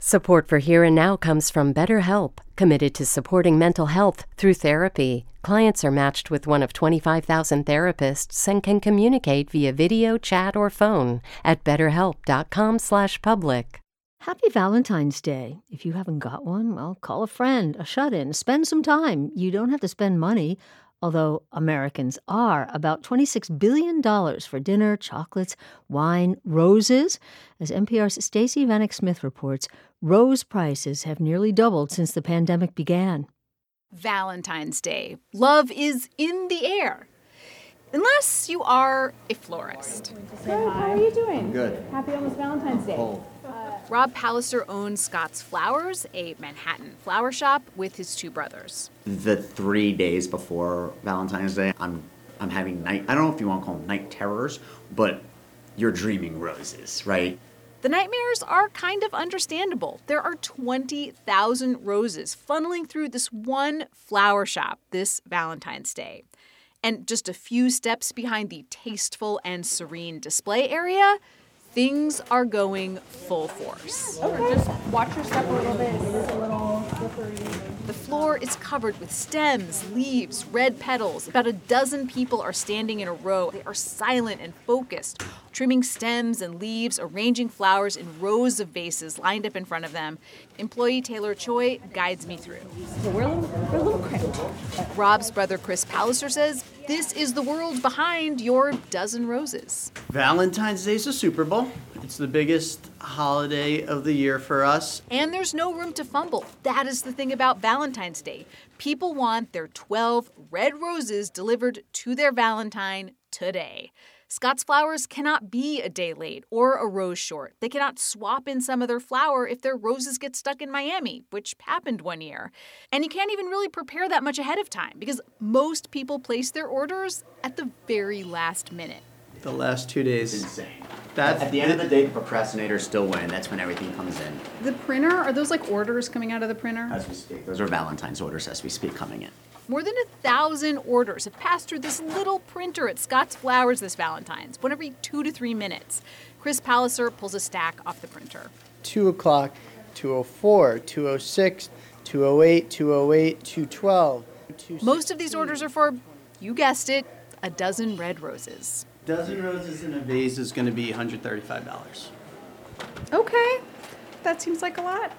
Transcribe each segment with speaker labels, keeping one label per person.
Speaker 1: Support for Here and Now comes from BetterHelp, committed to supporting mental health through therapy. Clients are matched with one of 25,000 therapists and can communicate via video, chat, or phone at betterhelp.com/public.
Speaker 2: Happy Valentine's Day. If you haven't got one, well, call a friend, a shut-in, spend some time. You don't have to spend money, although Americans are. About $26 billion for dinner, chocolates, wine, roses. As NPR's Stacey Vanek Smith reports, rose prices have nearly doubled since the pandemic began.
Speaker 3: Valentine's Day. Love is in the air. Unless you are a florist.
Speaker 4: How are you doing?
Speaker 5: Good.
Speaker 4: Happy almost Valentine's Day.
Speaker 5: Oh.
Speaker 3: Rob Palliser owns Scott's Flowers, a Manhattan flower shop, with his two brothers.
Speaker 5: The 3 days before Valentine's Day, I'm having I don't know if you want to call them night terrors, but you're dreaming roses, right?
Speaker 3: The nightmares are kind of understandable. There are 20,000 roses funneling through this one flower shop this Valentine's Day. And just a few steps behind the tasteful and serene display area, things are going full force.
Speaker 4: Okay, just watch your step a little bit. It is a little slippery.
Speaker 3: The floor is covered with stems, leaves, red petals. About a dozen people are standing in a row. They are silent and focused, trimming stems and leaves, arranging flowers in rows of vases lined up in front of them. Employee Taylor Choi guides me through.
Speaker 4: So we're a little cramped.
Speaker 3: Rob's brother Chris Palliser says this is the world behind your dozen roses.
Speaker 6: Valentine's Day is the Super Bowl. It's the biggest holiday of the year for us.
Speaker 3: And there's no room to fumble. That is the thing about Valentine's Day. People want their 12 red roses delivered to their Valentine today. Scott's Flowers cannot be a day late or a rose short. They cannot swap in some other flower if their roses get stuck in Miami, which happened one year. And you can't even really prepare that much ahead of time because most people place their orders at the very last minute.
Speaker 6: The last 2 days.
Speaker 5: It's insane. At the end of the day, the procrastinators still win. That's when everything comes in.
Speaker 4: The printer, are those like orders coming out of the printer?
Speaker 5: As we speak. Those are Valentine's orders as we speak coming in.
Speaker 3: More than 1,000 orders have passed through this little printer at Scott's Flowers this Valentine's, one every 2 to 3 minutes. Chris Palliser pulls a stack off the printer.
Speaker 6: 2 o'clock, 2:04, 2:06, 2:08, 2:08, 2:12.
Speaker 3: Most of these orders are for, you guessed it, a dozen red roses.
Speaker 6: Dozen roses in a vase is going to be $135.
Speaker 4: Okay, that seems like a lot.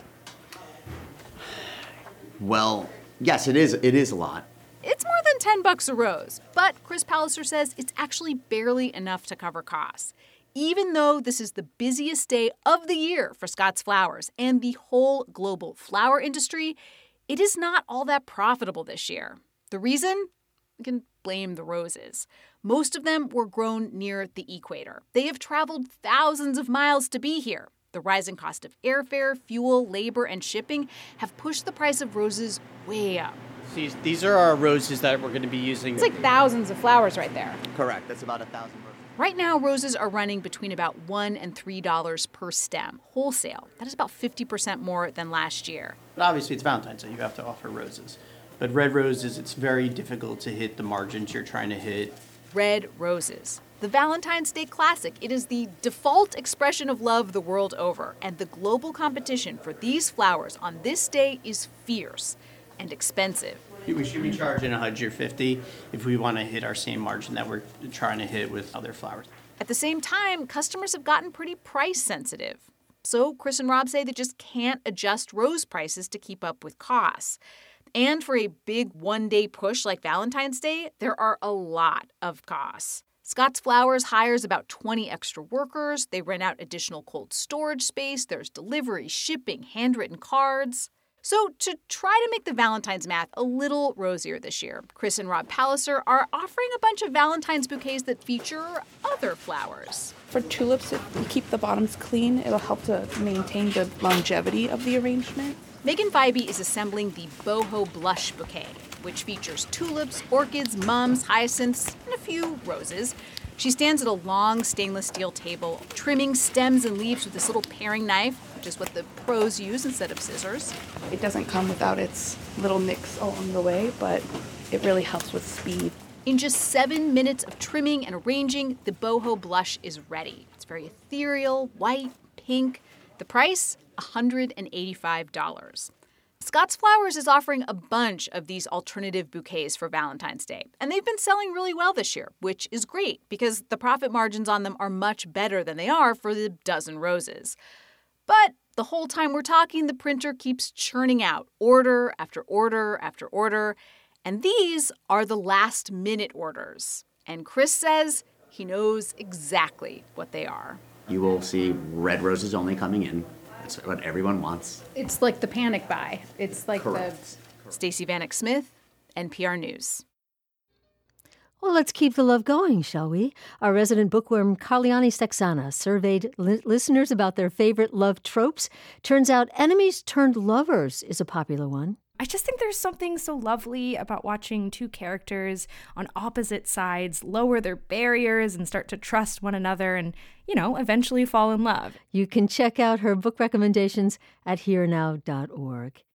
Speaker 5: Well, yes, it is. It is a lot.
Speaker 3: It's more than $10 a rose, but Chris Palliser says it's actually barely enough to cover costs. Even though this is the busiest day of the year for Scott's Flowers and the whole global flower industry, it is not all that profitable this year. The reason? We can blame the roses. Most of them were grown near the equator. They have traveled thousands of miles to be here. The rising cost of airfare, fuel, labor, and shipping have pushed the price of roses way up.
Speaker 6: These are our roses that we're going to be using.
Speaker 4: It's like thousands of flowers right there.
Speaker 5: Correct. That's about 1,000 roses.
Speaker 3: Right now, roses are running between about $1 and $3 per stem, wholesale. That is about 50% more than last year.
Speaker 6: But obviously, it's Valentine's, so you have to offer roses. But red roses, it's very difficult to hit the margins you're trying to hit.
Speaker 3: Red roses. The Valentine's Day classic. It is the default expression of love the world over. And the global competition for these flowers on this day is fierce and expensive.
Speaker 6: We should be charging $150 if we want to hit our same margin that we're trying to hit with other flowers.
Speaker 3: At the same time, customers have gotten pretty price sensitive. So Chris and Rob say they just can't adjust rose prices to keep up with costs. And for a big one-day push like Valentine's Day, there are a lot of costs. Scott's Flowers hires about 20 extra workers. They rent out additional cold storage space. There's delivery, shipping, handwritten cards. So to try to make the Valentine's math a little rosier this year, Chris and Rob Palliser are offering a bunch of Valentine's bouquets that feature other flowers.
Speaker 7: For tulips, if you keep the bottoms clean, it'll help to maintain the longevity of the arrangement.
Speaker 3: Megan Feibe is assembling the Boho Blush Bouquet, which features tulips, orchids, mums, hyacinths, and a few roses. She stands at a long stainless steel table, trimming stems and leaves with this little paring knife, which is what the pros use instead of scissors.
Speaker 7: It doesn't come without its little nicks along the way, but it really helps with speed.
Speaker 3: In just 7 minutes of trimming and arranging, the Boho Blush is ready. It's very ethereal, white, pink. The price? $185. Scott's Flowers is offering a bunch of these alternative bouquets for Valentine's Day, and they've been selling really well this year, which is great because the profit margins on them are much better than they are for the dozen roses. But the whole time we're talking, the printer keeps churning out order after order after order, and these are the last-minute orders. And Chris says he knows exactly what they are.
Speaker 5: You will see red roses only coming in. That's what everyone wants.
Speaker 4: It's like the panic buy. It's like
Speaker 5: Correct.
Speaker 3: Stacey Vanek Smith, NPR News.
Speaker 2: Well, let's keep the love going, shall we? Our resident bookworm, Carliani Stexana, surveyed listeners about their favorite love tropes. Turns out enemies turned lovers is a popular one.
Speaker 8: I just think there's something so lovely about watching two characters on opposite sides lower their barriers and start to trust one another and, eventually fall in love.
Speaker 2: You can check out her book recommendations at herenow.org.